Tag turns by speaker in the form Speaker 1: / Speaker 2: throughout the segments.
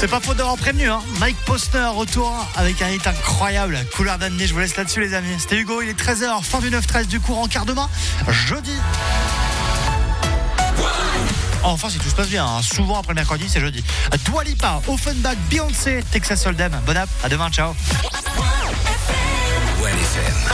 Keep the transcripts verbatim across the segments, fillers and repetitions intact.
Speaker 1: C'est pas faute d'avoir prévenu, hein. Mike Posner, retour avec un hit incroyable, Couleur d'année. Je vous laisse là-dessus, les amis. C'était Hugo, il est treize heures, fin du neuf treize du cours en quart demain, jeudi. Enfin, si tout se passe bien, hein. Souvent après le mercredi, c'est jeudi. Dua Lipa, Offenbach, Beyoncé, Texas Hold'em. Bon app, à demain, ciao.
Speaker 2: One F M.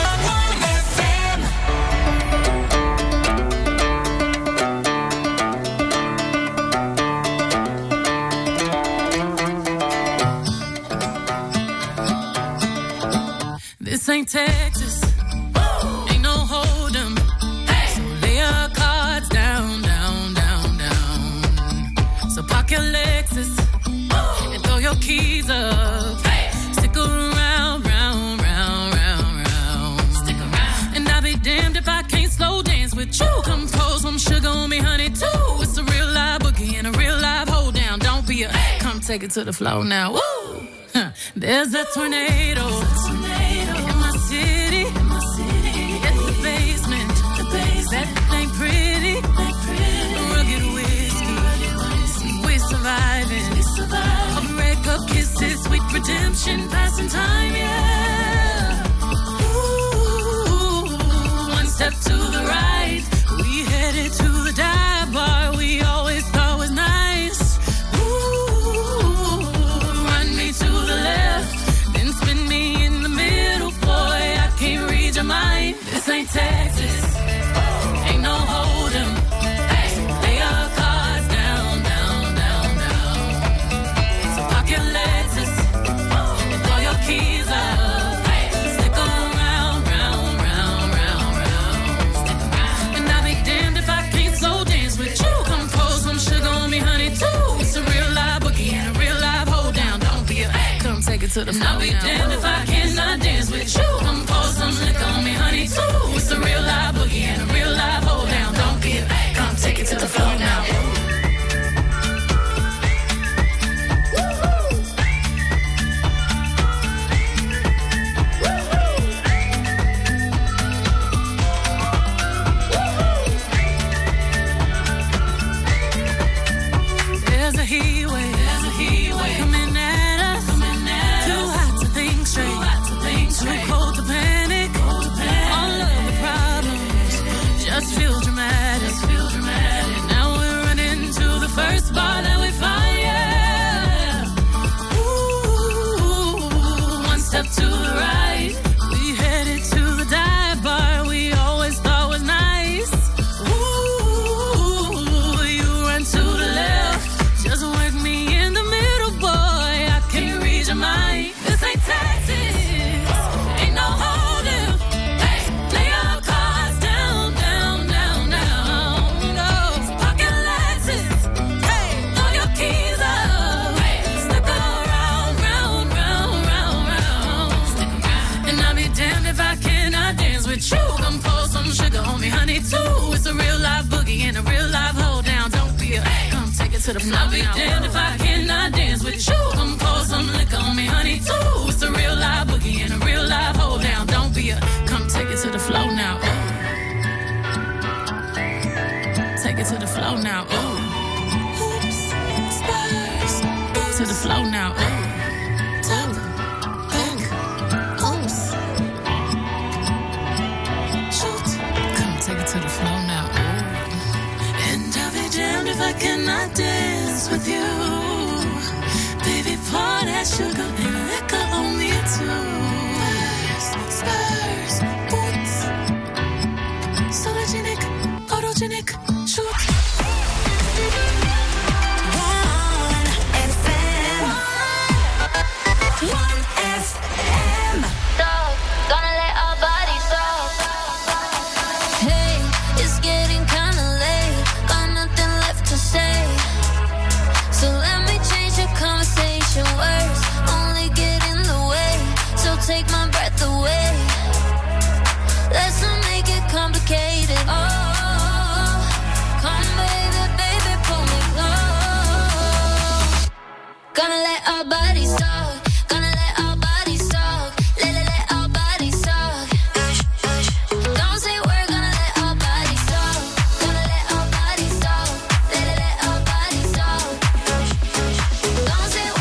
Speaker 3: This ain't Texas, ain't no hold'em. Hey. So lay your cards down, down, down, down. So park your Lexus Ooh. And throw your keys up. Hey. Stick around, round, round, round, round. Stick around. And I'll be damned if I can't slow dance with you. Come pour some sugar on me, honey, too. It's a real live boogie and a real live hold down. Don't be a hey. Come take it to the floor now. Woo! Huh. There's a tornado. In my city, in my city, in the basement, the basement. That ain't pretty, ain't pretty. Rugged whiskey, rugged whiskey. We surviving, we surviving. A break up kisses, sweet redemption, passing time, yeah. Ooh, one step to the right, we headed to the dive bar we always thought was nice. Ooh, run me to the left, then spin me in the middle. Mind. This ain't Texas, ain't no hold'em. Hey, lay your cards down, down, down, down. So park your Lexus and throw your keys up. Hey, stick around, round, round, round, round. Stick around. And I'll be damned if I can't slow dance with you. Come pour some sugar on me, honey, too. It's a real live boogie and a real live hold down. Don't be a hey. Come take it to the floor. And I'll be damned if I cannot dance with you. Come pour some liquor on me, honey, too. It's a real live boogie and a real live hold down. Don't be a hey. Come take it to the floor now. There's a heat wave, there's a heat wave coming at us, coming at too us. Hot to think straight, too hot to think straight. Too cold to panic, cold to panic. All of the problems just feel dramatic, just feel dramatic. Now we're running to the first bar that we find, yeah. Ooh, one step to the right, we headed to the dive bar we always thought was nice. Ooh, you run to the left, just work me in the middle, boy. I can't read your mind. This ain't Texas, ain't no hold'em. Hey, lay your cards down, down, down, down. Go, so park your Lexus. Hey, throw your keys up. Hey, stick around, round, round, round, round. Stick around. And I'll be damned if I cannot dance with you. Come pour some sugar on me, honey, too. It's a real live boogie and a real live hold down. Don't be a hey. Come take it to the floor. I'll be damned if I cannot dance with you. Come pour some liquor on me, honey, too. It's a real live boogie and a real live hold down. Don't be a come take it to the floor now. Ooh. Take it to the floor now. Ooh. Oops, Spurs. Oops. To the floor now. Ooh. Top, back, oops. Shoot. Come take it to the floor now. Ooh. And I'll be damned if I cannot dance with you. Baby, pour that sugar and liquor on me too. Spurs, Spurs, boots. Sologenic, photogenic, shoot. One F M. One F M.
Speaker 4: Dog, gonna let our bodies talk. Hey, it's getting kinda late. Got nothing left to say. So let me change the conversation. Words only get in the way. So take my breath away. Let's not make it complicated. Oh, come baby, baby, pull me close. Gonna let our bodies talk. Gonna let our bodies talk. Let, let, let our bodies talk. Don't say we're gonna let our bodies talk. Gonna let our bodies talk. Let, let, let our bodies talk. Don't say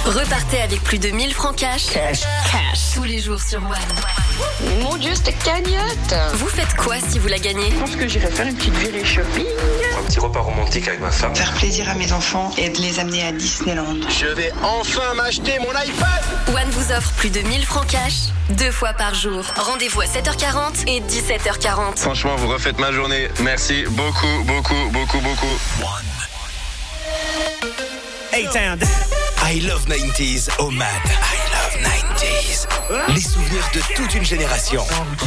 Speaker 2: Repartez avec plus de mille francs cash. Cash. Cash. Tous les jours sur One.
Speaker 5: Mon Dieu, cette cagnotte.
Speaker 2: Vous faites quoi si vous la gagnez?
Speaker 5: Je pense que j'irai faire une petite virée shopping.
Speaker 6: Un petit repas romantique avec ma femme.
Speaker 7: Faire plaisir à mes enfants et de les amener à Disneyland.
Speaker 8: Je vais enfin m'acheter mon iPad.
Speaker 2: One vous offre plus de mille francs cash, deux fois par jour. Rendez-vous à sept heures quarante et dix-sept heures quarante.
Speaker 8: Franchement, vous refaites ma journée. Merci beaucoup, beaucoup, beaucoup, beaucoup.
Speaker 9: One. A-Town. I love nineties au Mad. I love nineties. Les souvenirs de toute une génération.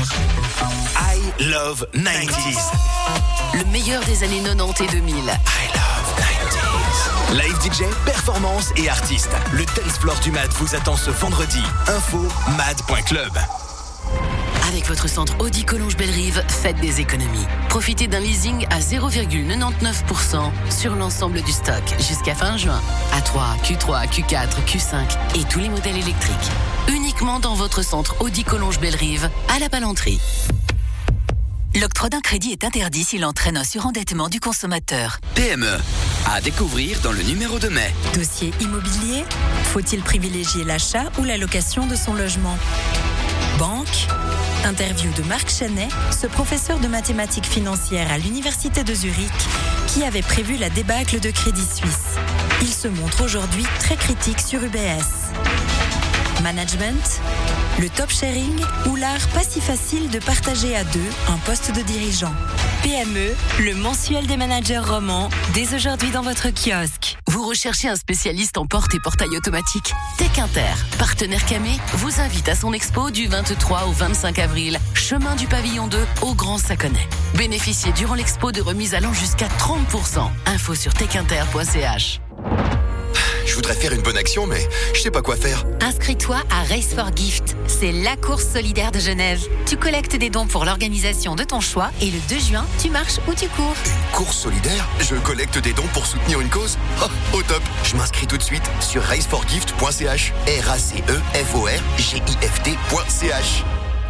Speaker 9: I love nineties.
Speaker 2: Le meilleur des années quatre-vingt-dix et deux mille.
Speaker 9: I love nineties. Live D J, performance et artistes. Le dance floor du Mad vous attend ce vendredi. Info mad point club.
Speaker 2: Avec votre centre Audi Collonges Bellerive, faites des économies. Profitez d'un leasing à zéro virgule quatre-vingt-dix pour cent sur l'ensemble du stock jusqu'à fin juin. A trois, Q trois, Q quatre, Q cinq et tous les modèles électriques. Uniquement dans votre centre Audi Collonges Bellerive à la Palanterie.
Speaker 10: L'octroi d'un crédit est interdit s'il entraîne un surendettement du consommateur.
Speaker 11: P M E, à découvrir dans le numéro de mai.
Speaker 12: Dossier immobilier, faut-il privilégier l'achat ou la location de son logement? Banque, interview de Marc Chenet, ce professeur de mathématiques financières à l'université de Zurich, qui avait prévu la débâcle de Crédit Suisse. Il se montre aujourd'hui très critique sur U B S. Management, le top sharing ou l'art pas si facile de partager à deux un poste de dirigeant. P M E, le mensuel des managers romans, dès aujourd'hui dans votre kiosque.
Speaker 2: Vous recherchez un spécialiste en porte et portail automatique? Tech Inter, partenaire Camé, vous invite à son expo du vingt-trois au vingt-cinq avril, chemin du Pavillon deux au Grand Saconnet. Bénéficiez durant l'expo de remises allant jusqu'à trente pour cent. Info sur tech inter point c h.
Speaker 9: Je voudrais faire une bonne action, mais je sais pas quoi faire.
Speaker 10: Inscris-toi à Race for Gift. C'est la course solidaire de Genève. Tu collectes des dons pour l'organisation de ton choix et le deux juin, tu marches ou tu cours.
Speaker 9: Une course solidaire? Je collecte des dons pour soutenir une cause? Oh, au top. Je m'inscris tout de suite sur race for gift point c h. R A C E F O R G I F T point c h.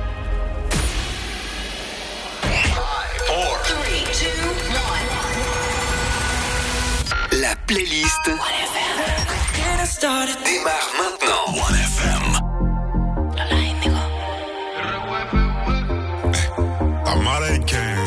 Speaker 11: La playlist démarre maintenant. One F M.
Speaker 13: Amare King.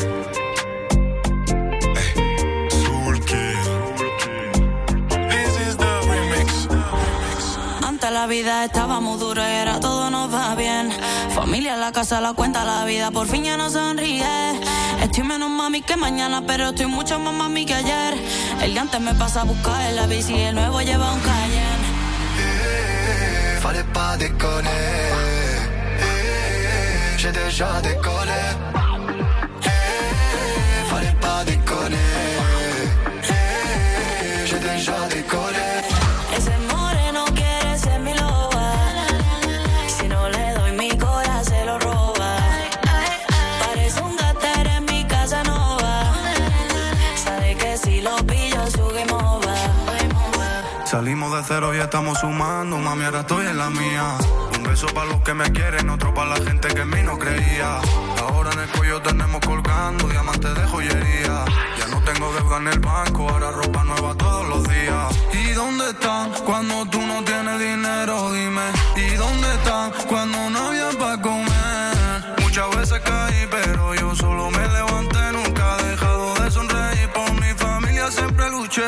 Speaker 13: Soul King. This is the remix.
Speaker 14: Antes la vida estaba muy dura y era todo nos va bien. Familia, la casa, la cuenta, la vida por fin ya no sonríe. Estoy menos mami que mañana, pero estoy mucho más mami que ayer. El de antes me pasa a buscar en la bici y el nuevo lleva un Cayenne.
Speaker 15: Eh, fallait pas déconner. Eh, j'ai déjà décollé. Eh, fallait pas déconner. Eh, j'ai déjà décollé.
Speaker 14: Ese moreno quiere ser mi loba. Si no le doy mi corazón se lo roba. Parece un gater en mi casa nova. Sabe que si lo pillo su game over.
Speaker 16: Salimos de cero y estamos sumando. Mami, ahora estoy en la mía. Un beso para los que me quieren, otro para la gente que en mí no creía. Ahora en el cuello tenemos colgando diamantes de joyería. Ya no tengo deuda en el banco, ahora ropa nueva todos los días. ¿Y dónde están cuando tú no tienes dinero? Dime. ¿Y dónde están cuando no había para comer? Muchas veces caí, pero yo solo me levanté. Nunca he dejado de sonreír, por mi familia siempre luché.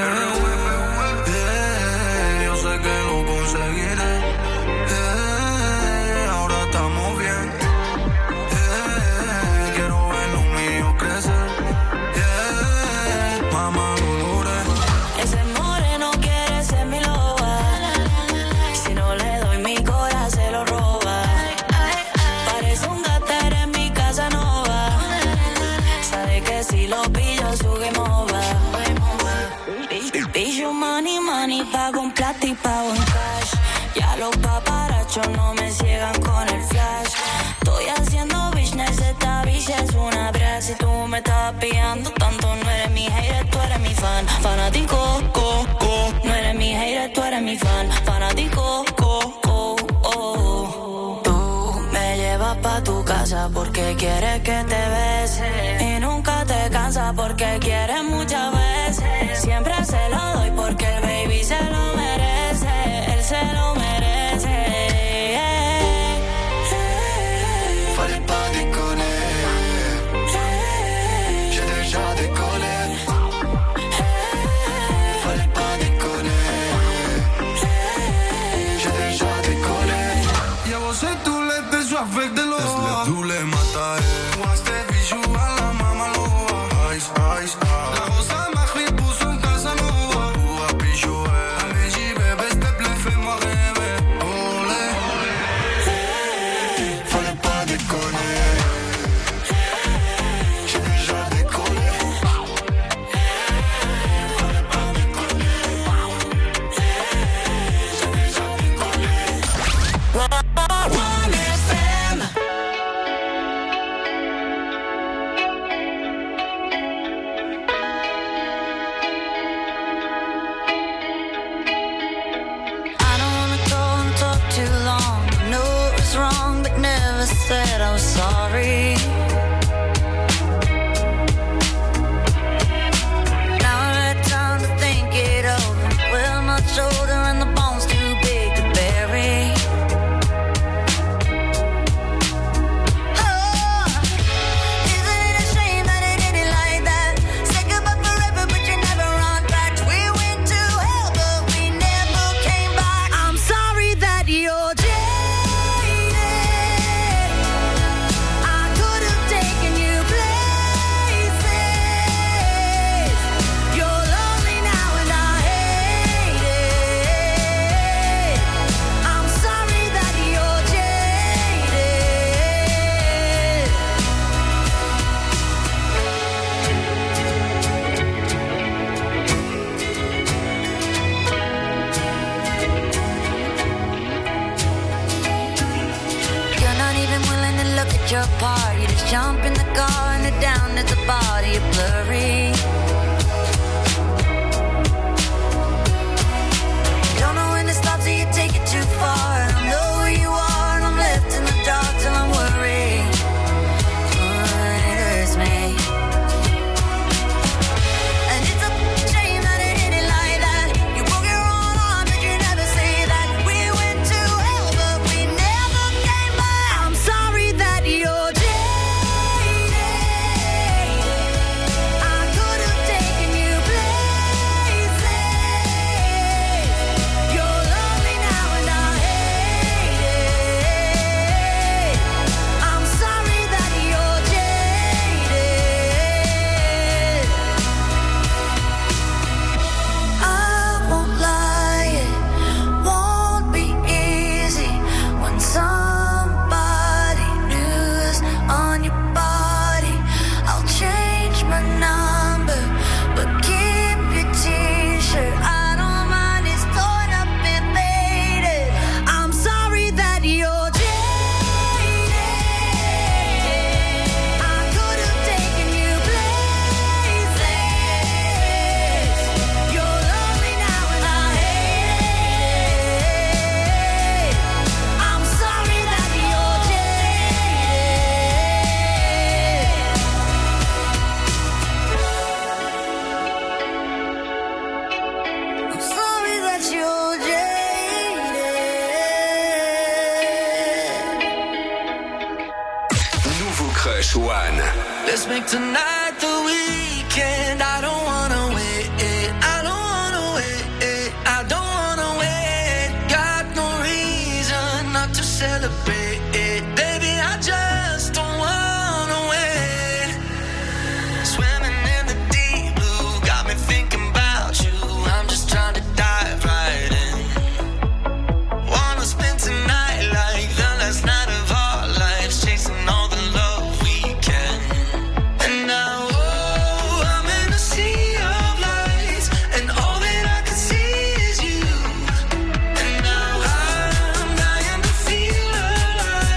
Speaker 14: Pago un plata y pago en cash. Ya los paparachos no me ciegan con el flash. Estoy haciendo business, esta bitch es una brea. Si tú me estás pillando tanto, no eres mi hater, tú eres mi fan. Fanático, co, co. No eres mi hater, tú eres mi fan. Fanático, co, co, oh. Tú me llevas pa' tu casa porque quieres que te bese. Y nunca te cansas porque quieres muchas veces. Siempre se lo doy porque el baby se lo merece. Él
Speaker 16: laisser tous les tes soifs avec de l'eau. Laisse-les tous les matar. Moi, c'était bijou à la mamaloa. Ice, ice, ice. La rosa m'achrit pour son Casanova. Pour un bijou, allez, j'y bébé, s'il te plaît, fais-moi rêver. Olé,
Speaker 15: Fallait pas déconner. J'ai déjà décollé. Fallait pas déconner. J'ai déjà décollé.
Speaker 14: one F M. I don't wanna go and talk too long. Know it was wrong, but never said I was sorry. Now I've had time to think it over. We're much older and the bone's too big to bury. Oh, isn't it a shame that it ended like that? Say goodbye forever, but you never run back. We went to hell, but we never came back. I'm sorry that you're jaded. I could have taken you places. You're lonely now and I hate it. I'm sorry that you're jaded. You're not even willing to look at your part. You just jump in the car and head down at the body. You're blurry. Don't know when to stop till you take it too far. I don't know who you are and I'm left in the dark till I'm worried. Oh, it hurts me. And it's a shame that it ended like that. You broke your own heart, but you never say that. We went to hell, but we never came back. I'm sorry that you're jaded. I could have taken you places. You're lonely now and I hate it. I'm sorry that you're jaded. I won't lie, it won't be easy when somebody new's on your body. I'll change my number, but keep your t-shirt. I don't mind, it's torn up and faded. I'm sorry that you're jaded. I could have taken you places. You're lonely now and I hate it. I'm sorry that you're jaded. I'm sorry that you're jaded.
Speaker 11: Nouveau Crush One.
Speaker 3: Let's make tonight the weekend. I don't wanna wait. I don't wanna wait. I don't wanna wait. Got no reason not to celebrate. Baby, I just don't wanna wait. Swimming in the deep blue got me thinking about you. I'm just trying to dive right in. Wanna spend tonight like the last night of our lives, chasing all the love we can. And now, oh, I'm in a sea of lights, and all that I can see is you. And now I'm dying to feel alive.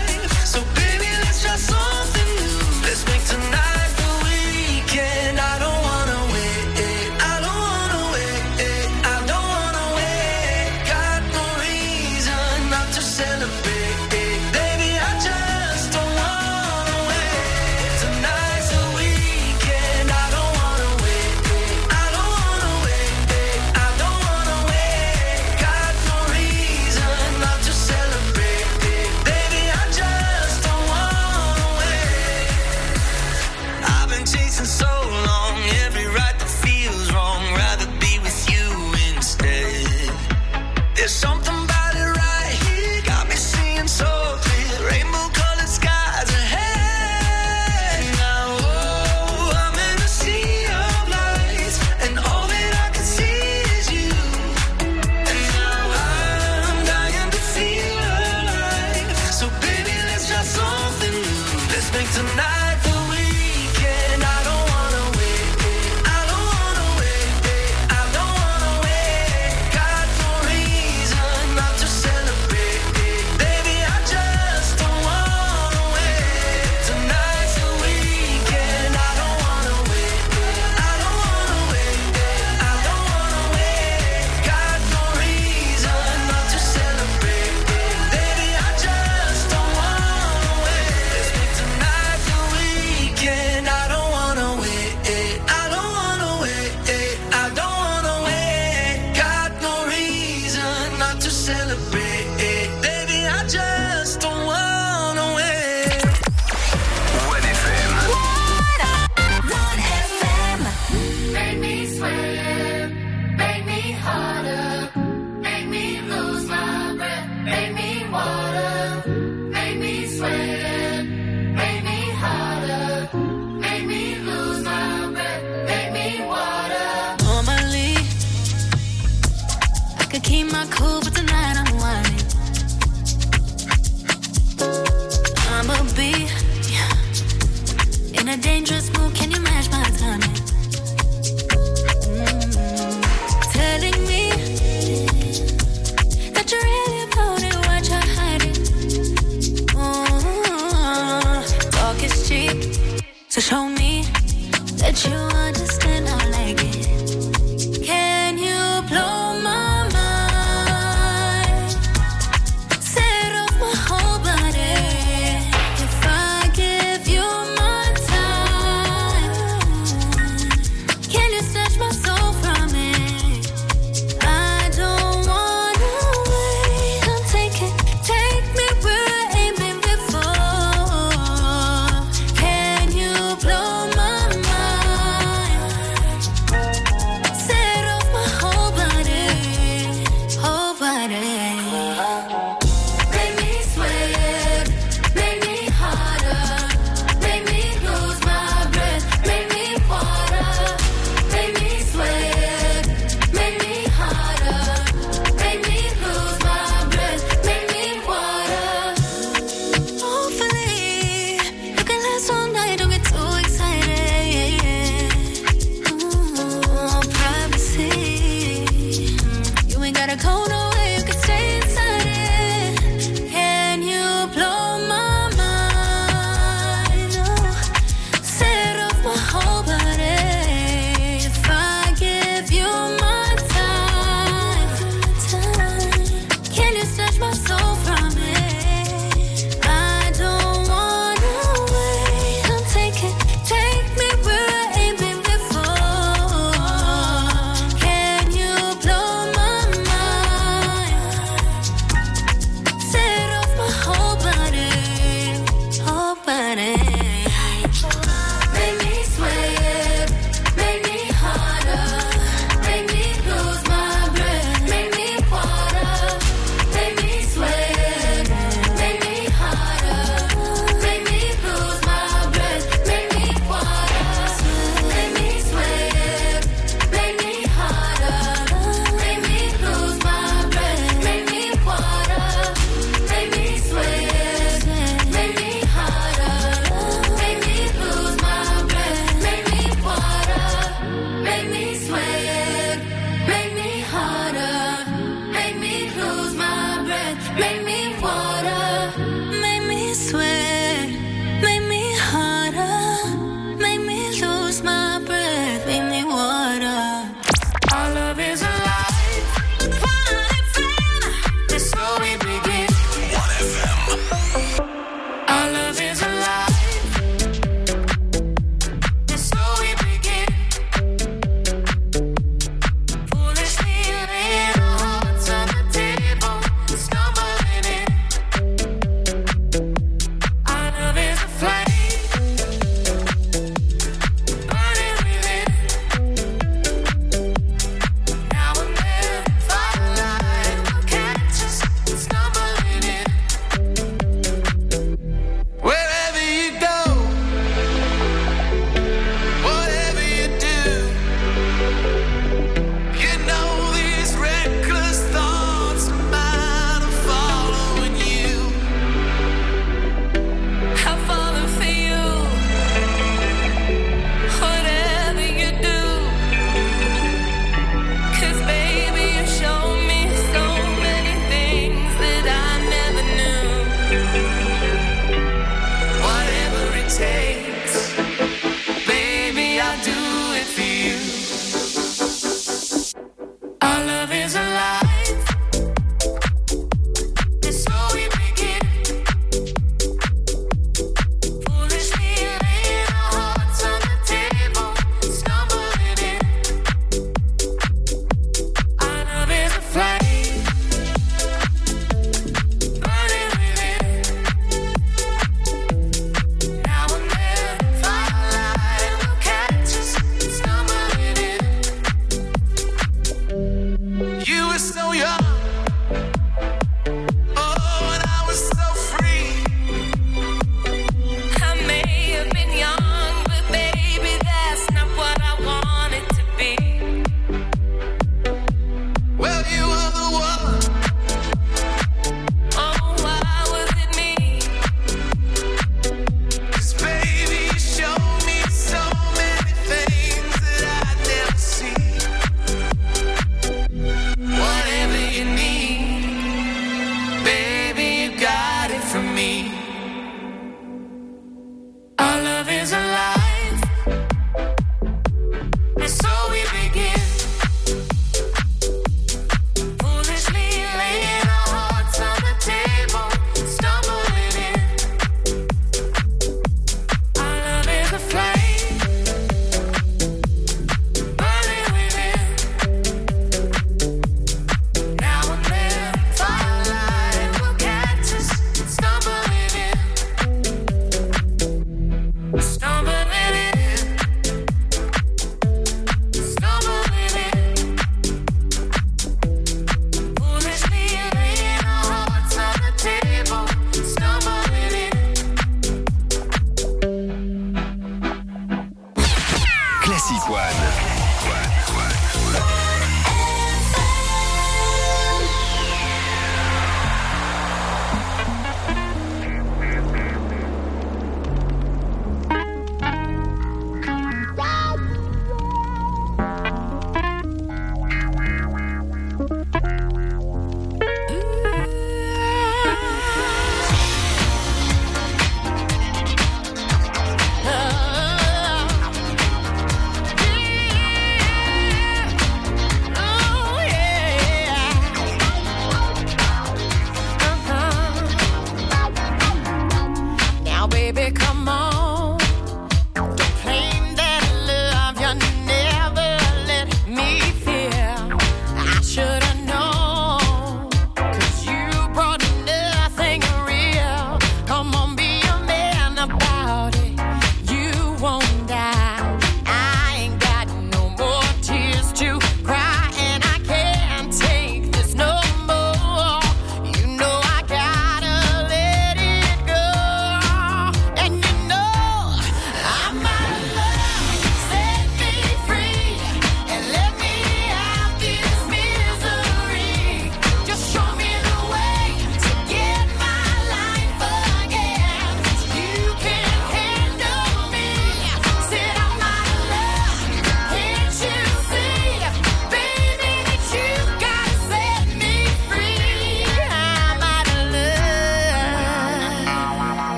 Speaker 3: make tonight the weekend. I don't wanna wait. I don't wanna wait. I don't wanna wait. Got no reason not to celebrate. Baby, I just don't wanna wait. Tonight's the weekend. I don't wanna wait. I don't wanna wait. I don't wanna wait. Got no reason not to celebrate. Baby, I just don't wanna wait. Let's make tonight the weekend. I don't wanna wait. I don't wanna wait. I don't wanna wait. Got no reason not to celebrate. Baby, I just don't wanna wait.
Speaker 11: one F M.
Speaker 3: one F M. Make me sweat, make me harder, make me lose my breath, make me water, make me sweat, make me harder, make me lose my breath, make me water.
Speaker 14: Normally, I could keep my cool, but tonight I'm whining. I'ma be in a dangerous mood. Can you match my timing? Mm. Telling me that you really about it, what you're hiding. Mm. Talk is cheap, so show me that you understand. I like it. Can you blow my mind?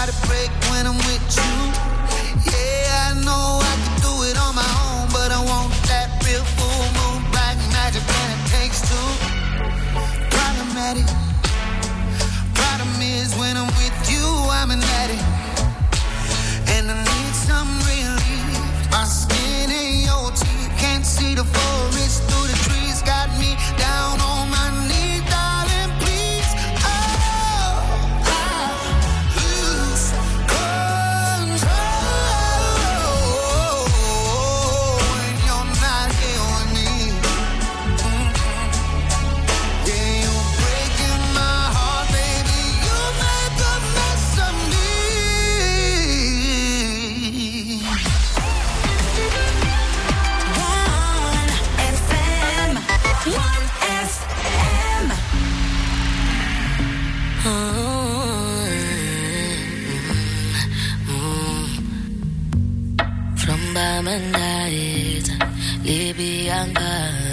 Speaker 17: heart break when I'm with you. Yeah, I know I can do it on my own, but I want that real full moon, black magic, and it takes two. Problematic. Problem is when I'm with you, I'm an addict, and I need some relief. My skin and your teeth can't see the forest through the trees. Got me down on my knees, darling, please. Oh, I lose control when you're not here with me. Mm-hmm. Yeah, you're breaking my heart, baby. You make a mess of me.
Speaker 14: one F M.
Speaker 18: From Bamandait, Libyanka.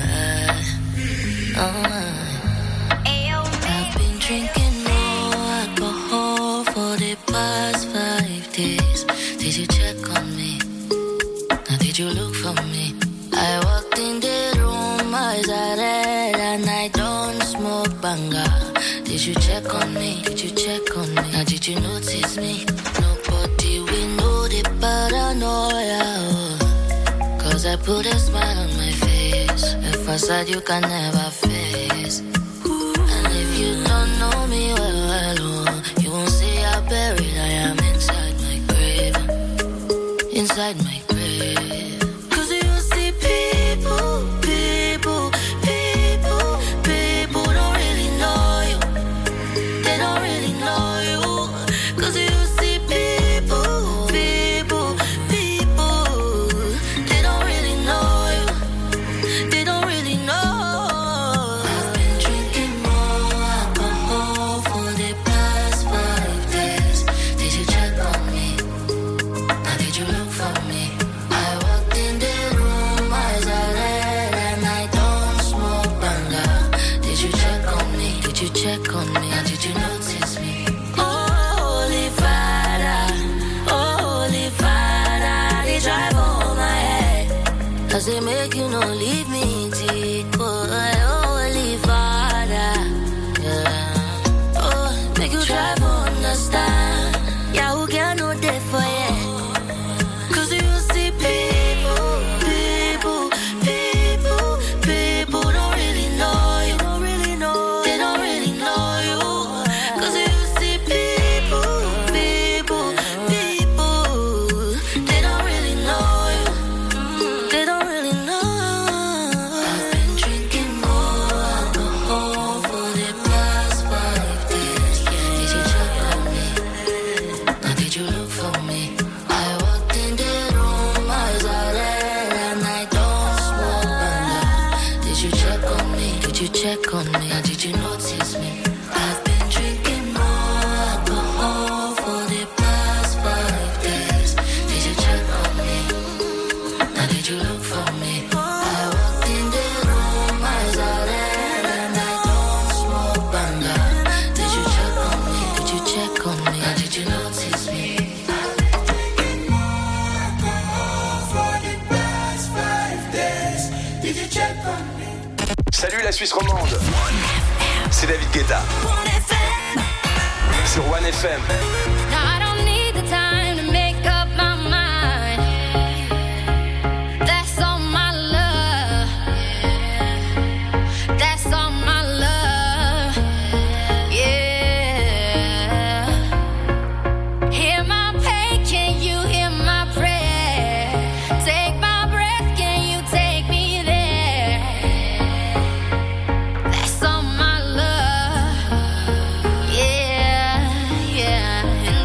Speaker 18: I've been drinking more alcohol for the past five days. Did you check on me? Now did you look for me? I walked in the room, eyes are red, and I don't smoke banga. Did you check on me? Did you check on me? Now did you notice me? Nobody will know the paranoia. Oh. Cause I put a smile on my face, a facade you can never face. And if you don't know me well, well, oh, you won't see how buried I am inside my grave. Inside my grave. Cause you see people, people, people, people don't really know you. They don't really know you. Cause you see people, people, people, they don't really know you. They don't really know. I've been drinking more alcohol for the past five days. Did you check on me? Now did you look for me? I walked in the room, eyes are red, and I don't smoke banga. Did you check on me? Did you check on me? And did you notice me? Oh, Holy Father, oh, Holy Father, they drive on my head. Cause they make you not leave me, take oh, Holy Father, yeah. Oh, make you drive understand. Yeah, who can know that for you? Cause you see people, people, people, people don't really know you. Don't really know. They don't really know you. Cause you see people, people, people, they don't really know you. They don't really know. I've been drinking more alcohol for the past five days. Did you check on me? Now did you look for me? I walked in the room, eyes are red, and I don't smoke banga. Did you check on me? Did you check on me? Or did you notice me? I've been drinking more alcohol for the past five days. Did you check on me? Now did you look for me? I walked in the room, eyes are red, and I don't smoke banga. Did you check on me? Did you check on me? Or did you notice me?
Speaker 19: Salut la Suisse romande. C'est David Guetta. Sur one F M.
Speaker 4: Now I don't need the time to make up my mind. That's all my love. That's all my love. Yeah. Hear my pain, can you hear my prayer? Take my breath, can you take me there? That's all my love. Yeah, yeah. And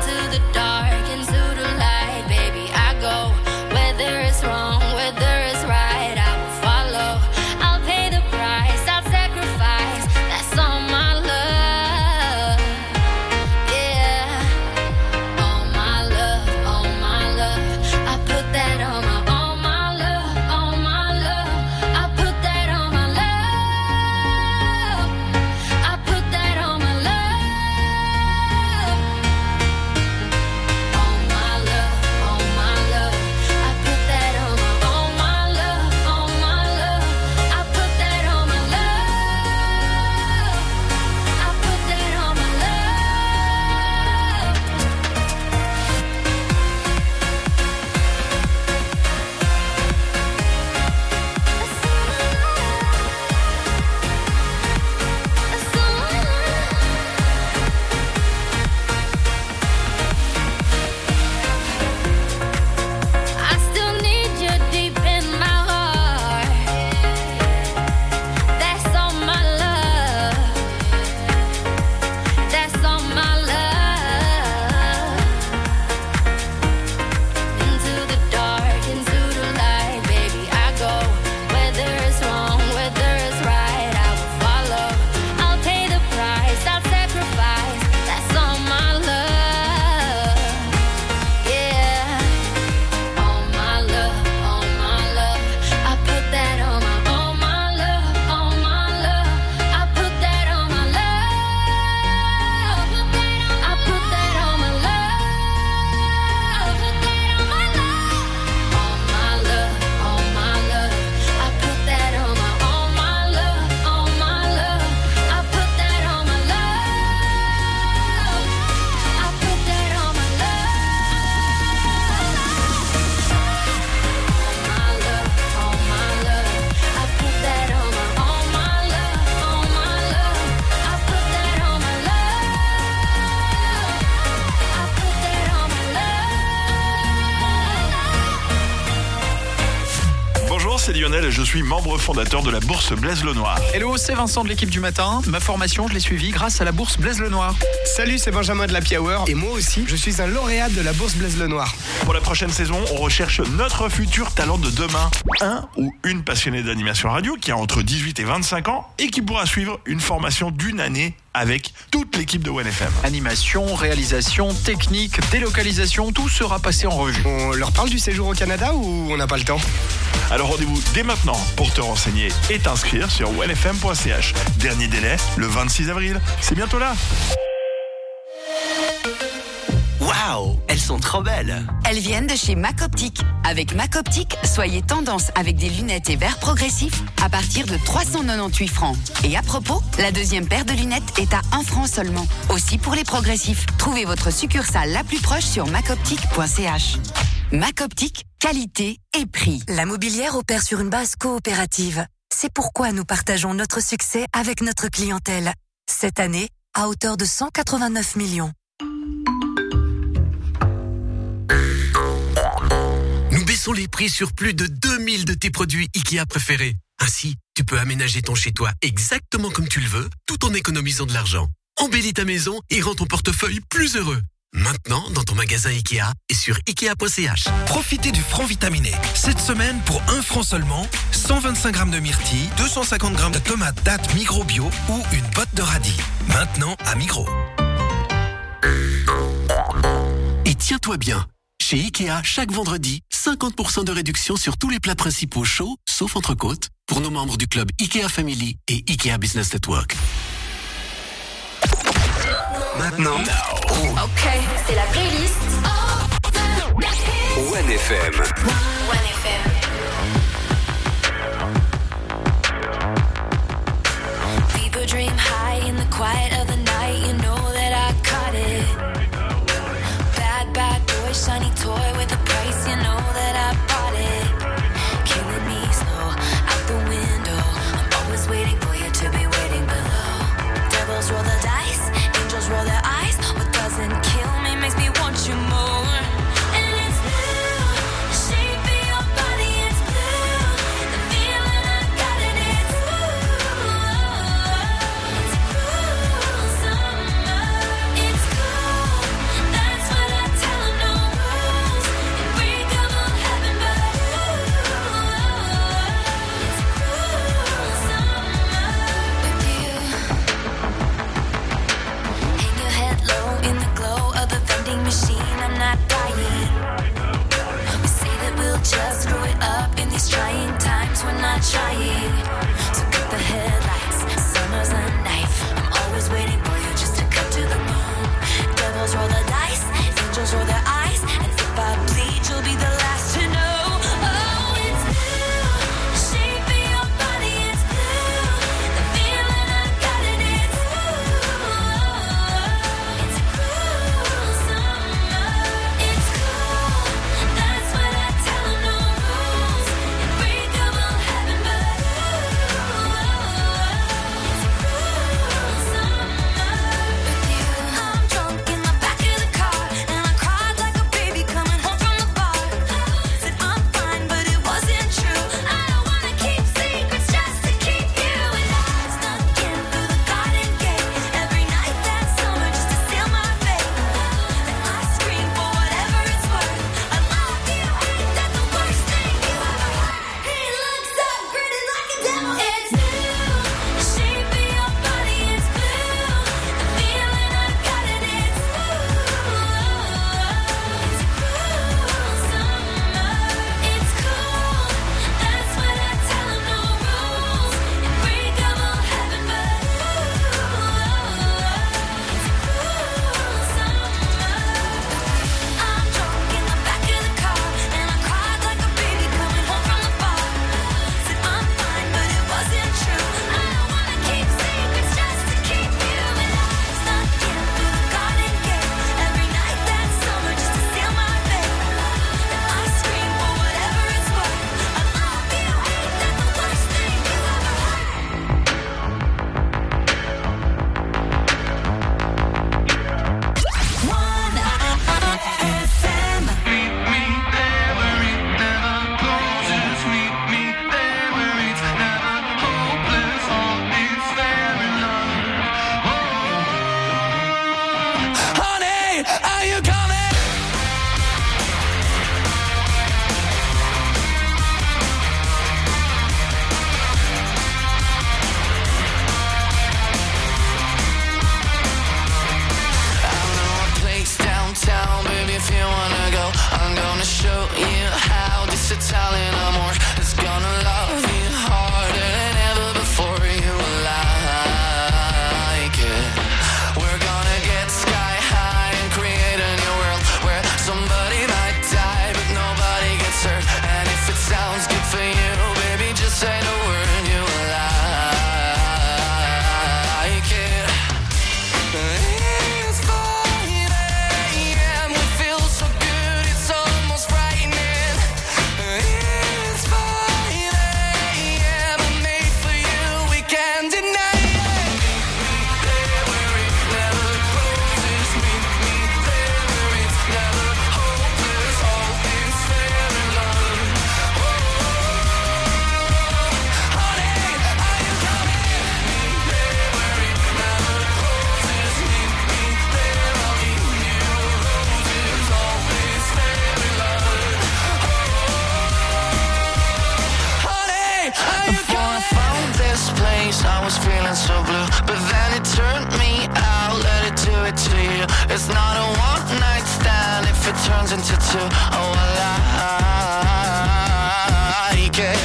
Speaker 20: c'est Lionel et je suis membre fondateur de la bourse Blaise Lenoir.
Speaker 21: Hello, c'est Vincent de l'équipe du matin. Ma formation, je l'ai suivie grâce à la bourse Blaise Lenoir.
Speaker 22: Salut, c'est Benjamin de l'Happy Hour et moi aussi, je suis un lauréat de la bourse Blaise Lenoir.
Speaker 20: Pour la prochaine saison, on recherche notre futur talent de demain. Un ou une passionnée d'animation radio qui a entre dix-huit et vingt-cinq ans et qui pourra suivre une formation d'une année avec toute l'équipe de one F M.
Speaker 21: Animation, réalisation, technique, délocalisation, tout sera passé en revue.
Speaker 22: On leur parle du séjour au Canada ou on n'a pas le temps ?
Speaker 20: Alors rendez-vous dès maintenant pour te renseigner et t'inscrire sur one f m point c h. Dernier délai, le vingt-six avril. C'est bientôt là.
Speaker 23: Waouh, elles sont trop belles.
Speaker 2: Elles viennent de chez Mac Optique. Avec Mac Optique, soyez tendance avec des lunettes et verres progressifs à partir de trois cent quatre-vingt-dix-huit francs. Et à propos, la deuxième paire de lunettes est à un franc seulement. Aussi pour les progressifs. Trouvez votre succursale la plus proche sur mac optique point c h. Mac Optique, qualité et prix.
Speaker 24: La Mobilière opère sur une base coopérative. C'est pourquoi nous partageons notre succès avec notre clientèle. Cette année, à hauteur de cent quatre-vingt-neuf millions.
Speaker 25: Nous baissons les prix sur plus de deux mille de tes produits Ikea préférés. Ainsi, tu peux aménager ton chez-toi exactement comme tu le veux, tout en économisant de l'argent. Embellis ta maison et rends ton portefeuille plus heureux. Maintenant, dans ton magasin Ikea et sur ikea point c h.
Speaker 26: Profitez du franc vitaminé. Cette semaine, pour un franc seulement, cent vingt-cinq grammes de myrtille, deux cent cinquante grammes de tomates dattes Migros bio ou une botte de radis. Maintenant, à Migros.
Speaker 25: Et tiens-toi bien. Chez Ikea, chaque vendredi, cinquante pour cent de réduction sur tous les plats principaux chauds, sauf entrecôte, pour nos membres du club Ikea Family et Ikea Business Network.
Speaker 23: Maintenant,
Speaker 4: Ok, c'est la playlist.
Speaker 23: one F M.
Speaker 4: one F M.
Speaker 14: People dream high in the quiet of the night. You know that I caught it. Bad, bad boy, shiny toy with a price. You know that I bought it. Killing me slow, out the window. I'm always waiting for you to be waiting below. Devils roll the dice, angels roll their eyes. What doesn't kill me makes me want you more. And it's blue, the shape of your body is blue. The feeling I got in it's blue. It's cool summer. It's cool. That's what I tell 'em, no rules. Unbreakable heaven, but ooh, it's cool summer with you. Hang your head low in the glow of the vending machine. I'm not dying. We say that we'll just screw it up in these trying times. We're not trying. So cut the headlights. Summer's a knife. I'm always waiting for you just to cut to the bone. Devils roll the dice. Angels roll their eyes. And if I bleed, you'll be the last to know. Oh, it's blue. The shape of your body is blue. The feeling I got in it's blue. It's cool summer. It's cool. That's what I tell 'em, no rules. Unbreakable heaven, but ooh,
Speaker 1: was feeling so blue, but then it turned me out. Let it do it to you. It's not a one night stand if it turns into two. Oh, I like it.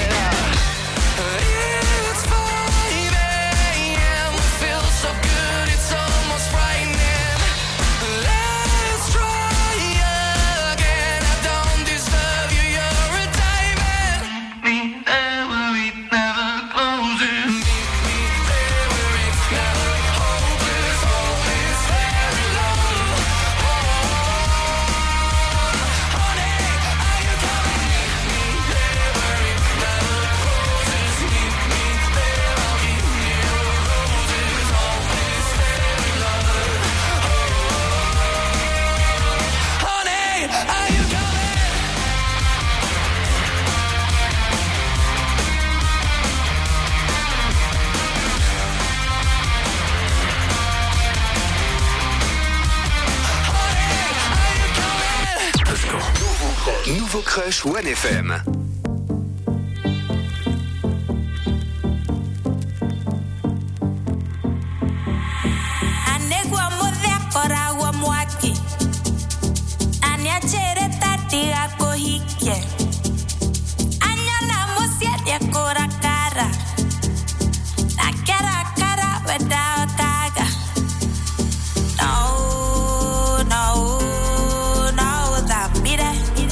Speaker 1: It's five a.m. It feels so good, it's almost frightening. Let's try again. I don't deserve you, you're a diamond. Meet there where it never closes. Meet me there where it's never hopeless. Hold this very low. Honey, are you coming? Meet me there where it never closes. Meet me there, I'll give you roses. Hold this very low. Honey, are you coming?
Speaker 23: Nouveau Crush One F M.
Speaker 14: Anegwa mudhekora wa mwaki Anyachere tatiga kohike Anyana musiete kora kara Nakera kara without kaga No, no, no, that mire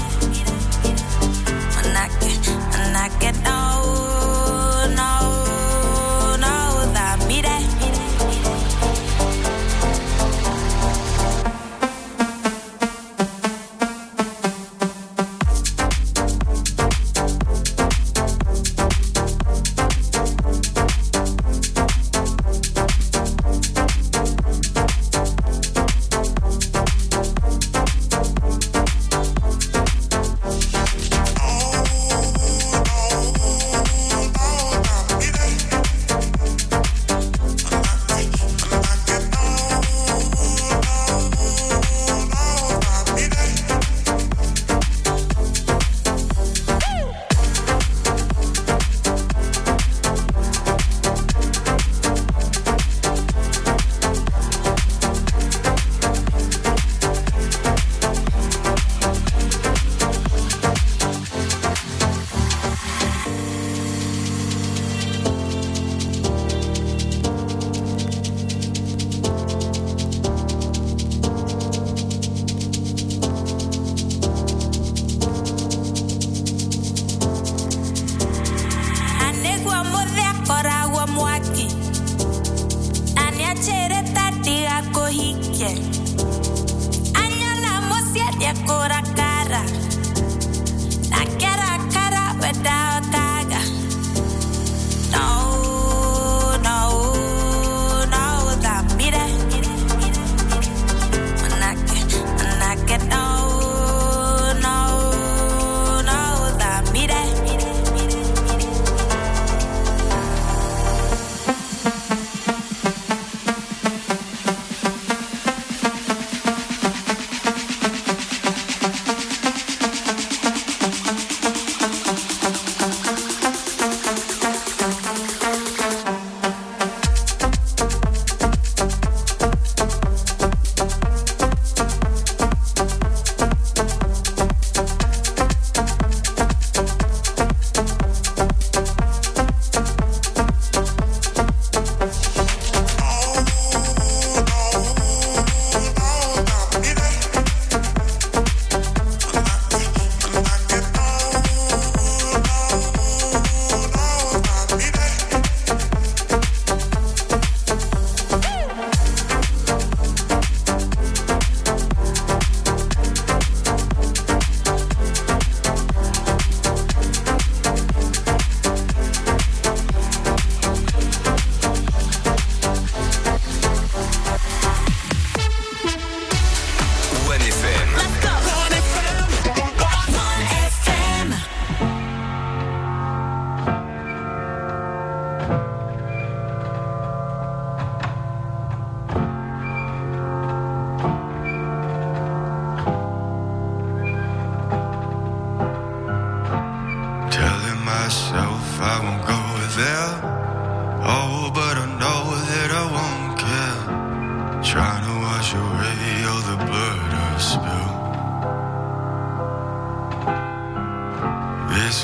Speaker 14: Anake, anake, no, no, no, that mire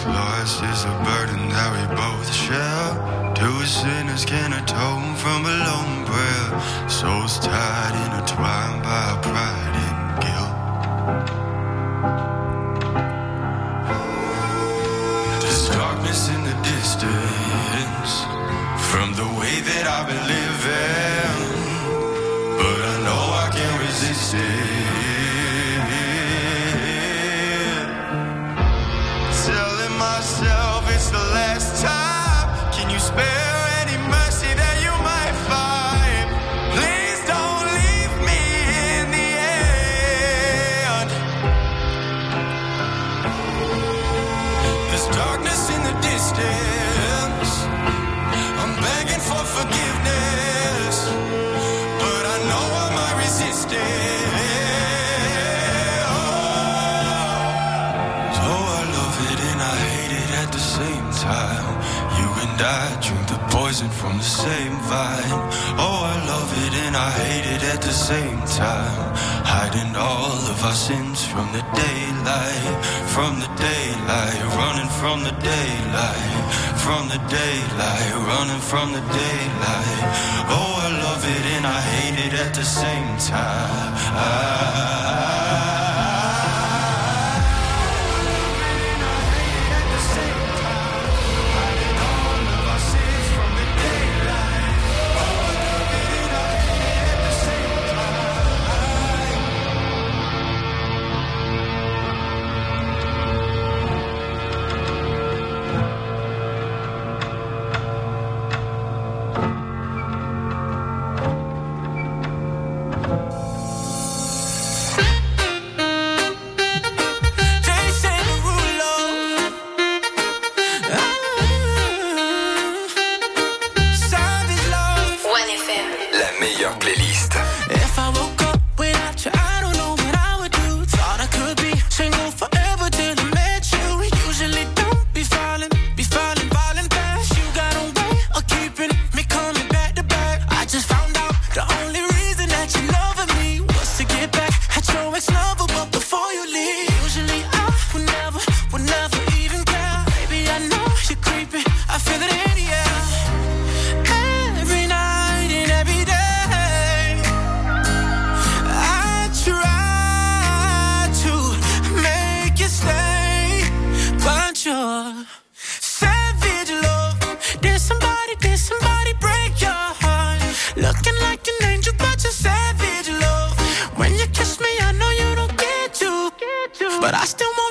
Speaker 16: loss is a burden that we both share. Two sinners can atone from a lone prayer. Souls tied, intertwined by pride and guilt. There's darkness in the distance from the way that I've been living, but I know I can't resist it. Telling myself it's the last time. Can you spare any mercy that you might find? Please don't leave me in the end. There's darkness in the distance. I'm begging for forgiveness, but I know I might resist it. Oh, I love it and I hate it at the same time. You and I drink the poison from the same vine. Oh, I love it and I hate it at the same time. Hiding all of our sins from the daylight, from the daylight, running from the daylight, from the daylight, running from the daylight. Oh, I love it and I hate it at the same time.
Speaker 3: But I still want